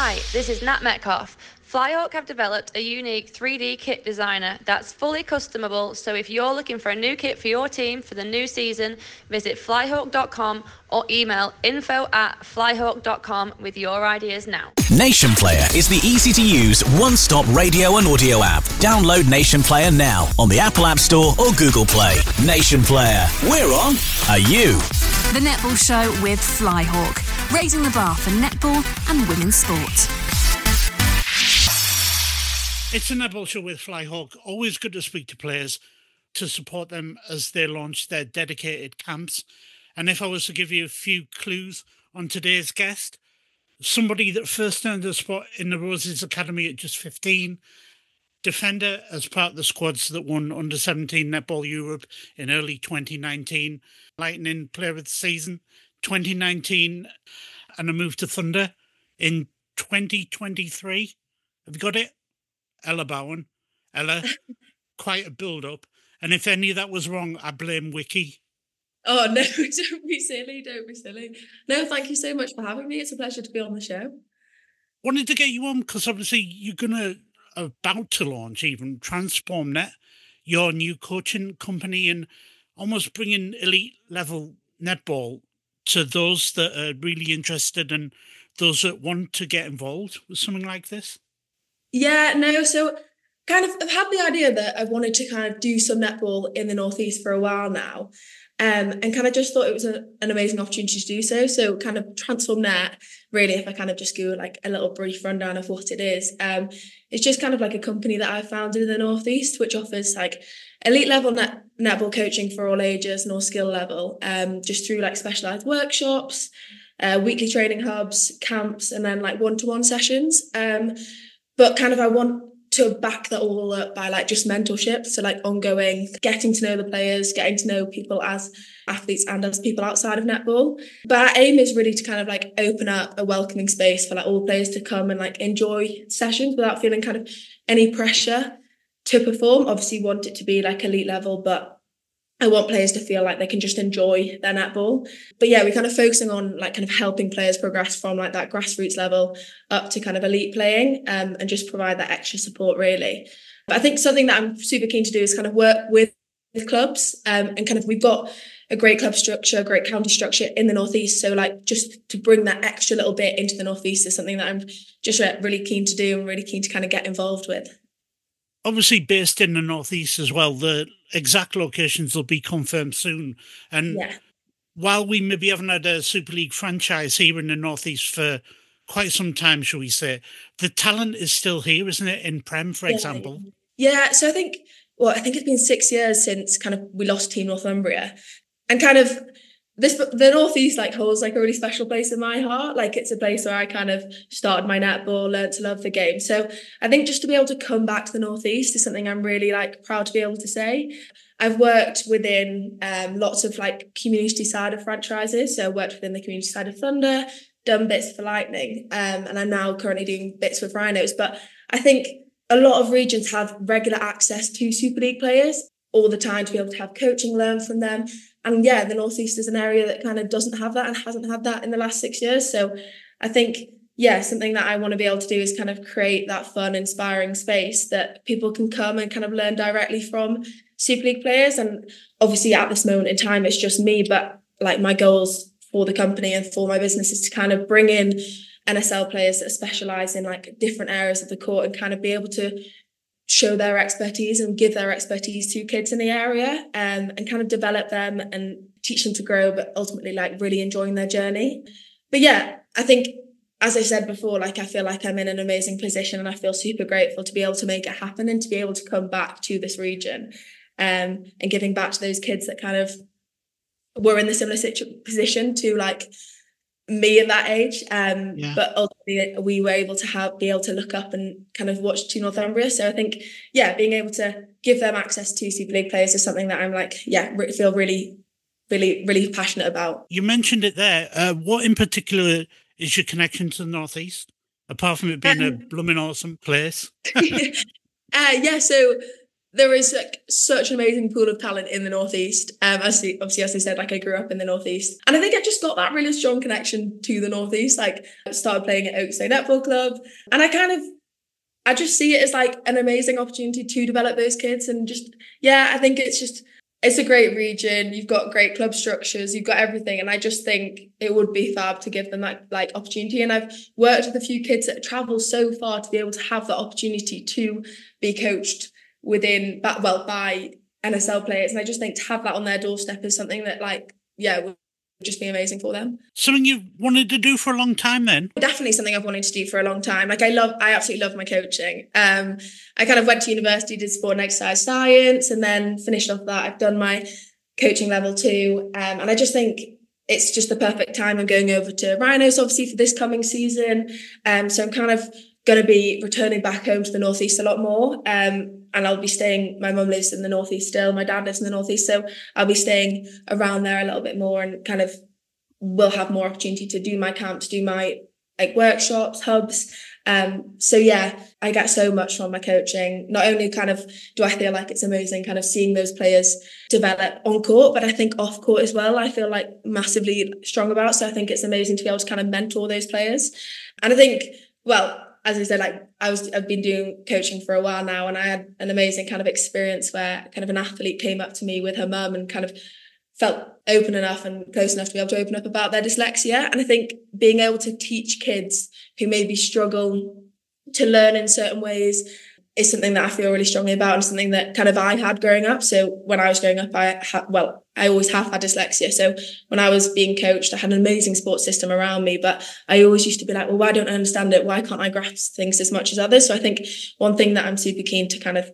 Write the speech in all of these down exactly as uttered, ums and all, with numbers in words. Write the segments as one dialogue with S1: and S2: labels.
S1: Hi, this is Nat Metcalf. Flyhawk have developed a unique three D kit designer that's fully customable, so if you're looking for a new kit for your team for the new season, visit flyhawk dot com or email info at flyhawk dot com with your ideas now.
S2: Nation Player is the easy-to-use one-stop radio and audio app. Download Nation Player now on the Apple App Store or Google Play. Nation Player, we're on. Are you?
S3: The Netball Show with Flyhawk, raising the bar for netball and women's sport.
S4: It's a Netball Show with Flyhawk. Always good to speak to players to support them as they launch their dedicated camps. And if I was to give you a few clues on today's guest, somebody that first earned a spot in the Roses Academy at just fifteen, defender as part of the squads that won under seventeen Netball Europe in early twenty nineteen, Lightning Player of the Season twenty nineteen, and a move to Thunder in twenty twenty-three. Have you got it? Ella Bowen. Ella, quite a build-up. And if any of that was wrong, I blame Wiki.
S5: Oh, no, don't be silly, don't be silly. No, thank you so much for having me. It's a pleasure to be on the show.
S4: Wanted to get you on because obviously you're going to, about to launch even, TransformNet, your new coaching company, and almost bringing elite-level netball to those that are really interested and those that want to get involved with something like this.
S5: Yeah, no, so kind of I've had the idea that I wanted to kind of do some netball in the Northeast for a while now, um, and kind of just thought it was a, an amazing opportunity to do so. So kind of TransformNet, really, if I kind of just go like a little brief rundown of what it is, um, it's just kind of like a company that I founded in the Northeast, which offers like elite level net, netball coaching for all ages and all skill level, um, just through like specialised workshops, uh, weekly training hubs, camps, and then like one-to-one sessions. Um, But kind of I want to back that all up by like just mentorship. So like ongoing, getting to know the players, getting to know people as athletes and as people outside of netball. But our aim is really to kind of like open up a welcoming space for like all players to come and like enjoy sessions without feeling kind of any pressure to perform. Obviously want it to be like elite level, but I want players to feel like they can just enjoy their netball. But yeah, we're kind of focusing on like kind of helping players progress from like that grassroots level up to kind of elite playing, um, and just provide that extra support really. But I think something that I'm super keen to do is kind of work with, with clubs, um, and kind of we've got a great club structure, a great county structure in the Northeast. So like just to bring that extra little bit into the Northeast is something that I'm just really keen to do and really keen to kind of get involved with.
S4: Obviously based in the Northeast as well, the exact locations will be confirmed soon. And
S5: yeah.
S4: While we maybe haven't had a Super League franchise here in the Northeast for quite some time, shall we say, the talent is still here, isn't it, in Prem, for
S5: yeah.
S4: example?
S5: Yeah, so I think, well, I think it's been six years since kind of we lost Team Northumbria. And kind of this, the Northeast like holds like a really special place in my heart. Like it's a place where I kind of started my netball, learned to love the game. So I think just to be able to come back to the Northeast is something I'm really like proud to be able to say. I've worked within um, lots of like community side of franchises. So I worked within the community side of Thunder, done bits for Lightning, um, and I'm now currently doing bits with Rhinos. But I think a lot of regions have regular access to Super League players all the time to be able to have coaching, learn from them. And yeah, the Northeast is an area that kind of doesn't have that and hasn't had that in the last six years. So I think, yeah, something that I want to be able to do is kind of create that fun, inspiring space that people can come and kind of learn directly from Super League players. And obviously at this moment in time, it's just me, but like my goals for the company and for my business is to kind of bring in N S L players that specialize in like different areas of the court and kind of be able to show their expertise and give their expertise to kids in the area, um, and kind of develop them and teach them to grow, but ultimately like really enjoying their journey. But yeah, I think, as I said before, like I feel like I'm in an amazing position and I feel super grateful to be able to make it happen and to be able to come back to this region, um, and giving back to those kids that kind of were in the similar situ- position to like me at that age, um, yeah. But ultimately we were able to have be able to look up and kind of watch Team Northumbria. So I think, yeah, being able to give them access to Super League players is something that I'm like, yeah, re- feel really, really, really passionate about.
S4: You mentioned it there. Uh, what in particular is your connection to the Northeast, apart from it being um, a blooming awesome place?
S5: uh, yeah, so there is like such an amazing pool of talent in the Northeast. Um, as the, obviously, as I said, like I grew up in the Northeast, and I think I just got that really strong connection to the Northeast. Like I started playing at Oakstone Netball Club, and I kind of, I just see it as like an amazing opportunity to develop those kids. And just, yeah, I think it's just, it's a great region. You've got great club structures, you've got everything. And I just think it would be fab to give them that like opportunity. And I've worked with a few kids that travel so far to be able to have that opportunity to be coached within, well, by N S L players. And I just think to have that on their doorstep is something that like, yeah, would just be amazing for them.
S4: Something you've wanted to do for a long time then?
S5: Definitely something I've wanted to do for a long time. Like I love, I absolutely love my coaching. Um, I kind of went to university, did sport and exercise science, and then finished off that. I've done my coaching level two. Um, and I just think it's just the perfect time. I'm going over to Rhinos, obviously, for this coming season. Um, so I'm kind of going to be returning back home to the Northeast a lot more. Um, and I'll be staying, my mum lives in the Northeast still, my dad lives in the Northeast, so I'll be staying around there a little bit more, and kind of will have more opportunity to do my camps, do my like workshops, hubs. Um, so yeah, I get so much from my coaching. Not only kind of do I feel like it's amazing kind of seeing those players develop on court, but I think off court as well, I feel like massively strong about. So I think it's amazing to be able to kind of mentor those players. And I think, well, as I said, like I was, I've been doing coaching for a while now, and I had an amazing kind of experience where kind of an athlete came up to me with her mum and kind of felt open enough and close enough to be able to open up about their dyslexia. And I think being able to teach kids who maybe struggle to learn in certain ways is something that I feel really strongly about, and something that kind of I had growing up. So when I was growing up, I had, well, I always have had dyslexia. So when I was being coached, I had an amazing support system around me, but I always used to be like, well, why don't I understand it? Why can't I grasp things as much as others? So I think one thing that I'm super keen to kind of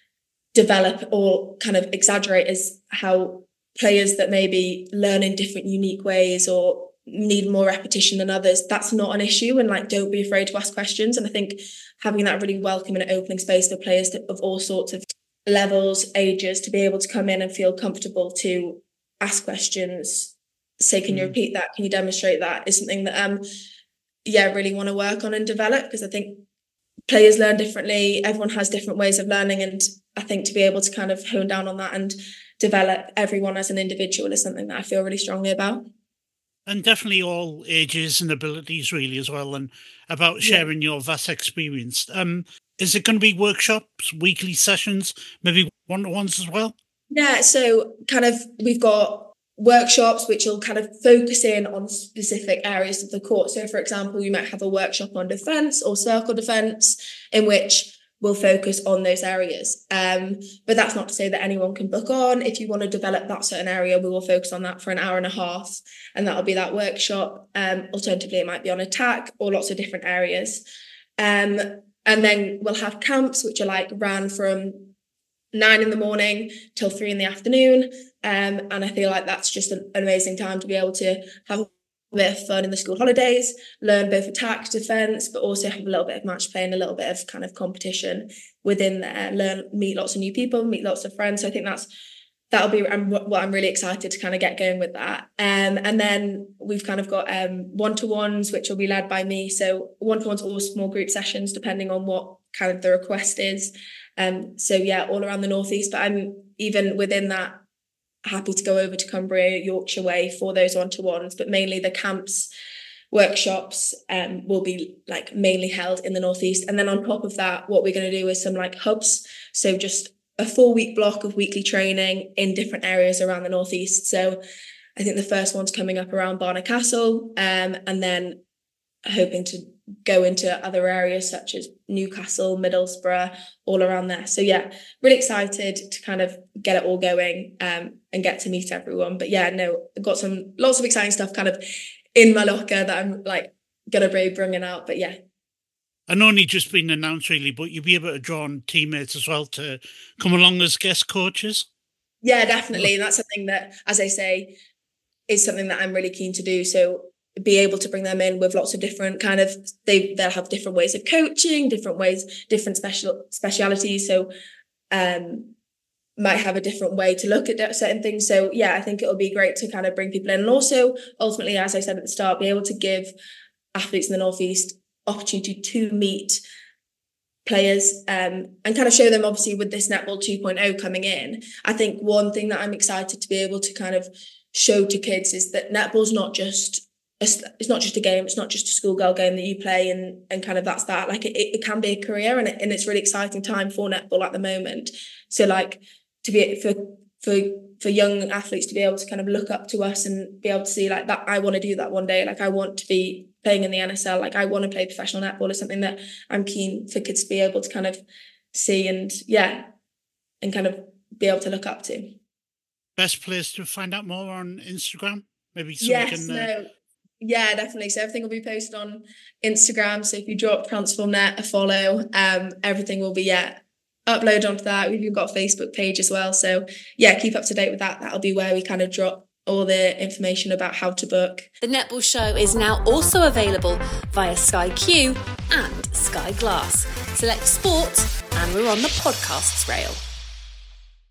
S5: develop or kind of exaggerate is how players that maybe learn in different unique ways or need more repetition than others, that's not an issue, and like don't be afraid to ask questions. And I think having that really welcoming and opening space for players to, of all sorts of levels, ages, to be able to come in and feel comfortable to ask questions, say, can you repeat that, can you demonstrate that, is something that um yeah really want to work on and develop, because I think players learn differently, everyone has different ways of learning, and I think to be able to kind of hone down on that and develop everyone as an individual is something that I feel really strongly about.
S4: And definitely all ages and abilities really as well, and about sharing yeah. your vast experience. Um, is it going to be workshops, weekly sessions, maybe one-to-ones as well?
S5: Yeah, so kind of we've got workshops which will kind of focus in on specific areas of the court. So for example, you might have a workshop on defence or circle defence in which we'll focus on those areas. Um, but that's not to say that anyone can book on. If you want to develop that certain area, we will focus on that for an hour and a half, and that'll be that workshop. Um, alternatively, it might be on attack or lots of different areas. Um, and then we'll have camps, which are like ran from nine in the morning till three in the afternoon. Um, and I feel like that's just an, an amazing time to be able to have a bit of fun in the school holidays, learn both attack, defence, but also have a little bit of match play and a little bit of kind of competition within there, learn, meet lots of new people, meet lots of friends. So I think that's, that'll be um, what I'm really excited to kind of get going with that. Um, and then we've kind of got um, one-to-ones, which will be led by me. So one-to-ones or small group sessions, depending on what kind of the request is. Um, so yeah, all around the Northeast, but I'm even within that happy to go over to Cumbria, Yorkshire way for those one-to-ones, but mainly the camps, workshops um, will be like mainly held in the Northeast. And then on top of that, what we're going to do is some like hubs. So just a four week block of weekly training in different areas around the Northeast. So I think the first one's coming up around Barnard Castle, um, and then hoping to go into other areas such as Newcastle, Middlesbrough, all around there. So yeah, really excited to kind of get it all going um, and get to meet everyone. But yeah, no, I've got some lots of exciting stuff kind of in my locker that I'm like gonna be bringing out. But yeah.
S4: And only just been announced really, but you'll be able to draw on teammates as well to come along as guest coaches.
S5: Yeah, definitely. And that's something that, as I say, is something that I'm really keen to do. So be able to bring them in with lots of different kind of, they, they'll have different ways of coaching, different ways, different special specialities. So um, might have a different way to look at certain things. So yeah, I think it'll be great to kind of bring people in. And also, ultimately, as I said at the start, be able to give athletes in the Northeast opportunity to meet players um, and kind of show them, obviously with this Netball two point oh coming in, I think one thing that I'm excited to be able to kind of show to kids is that netball's not just a, it's not just a game, it's not just a schoolgirl game that you play and and kind of that's that. Like it, it can be a career, and, it, and it's really exciting time for netball at the moment. So like to be for for for young athletes to be able to kind of look up to us and be able to see like that, I want to do that one day. Like I want to be playing in the N S L. Like I want to play professional netball is something that I'm keen for kids to be able to kind of see and yeah, and kind of be able to look up to.
S4: Best place to find out more on Instagram? Maybe so
S5: yes,
S4: we can... Uh...
S5: no. Yeah, definitely. So everything will be posted on Instagram. So if you drop TransformNet a follow, um, everything will be, yeah, upload onto that. We've even got a Facebook page as well. So yeah, keep up to date with that. That'll be where we kind of drop all the information about how to book.
S3: The Netball Show is now also available via Sky Q and Sky Glass. Select sport and we're on the podcasts rail.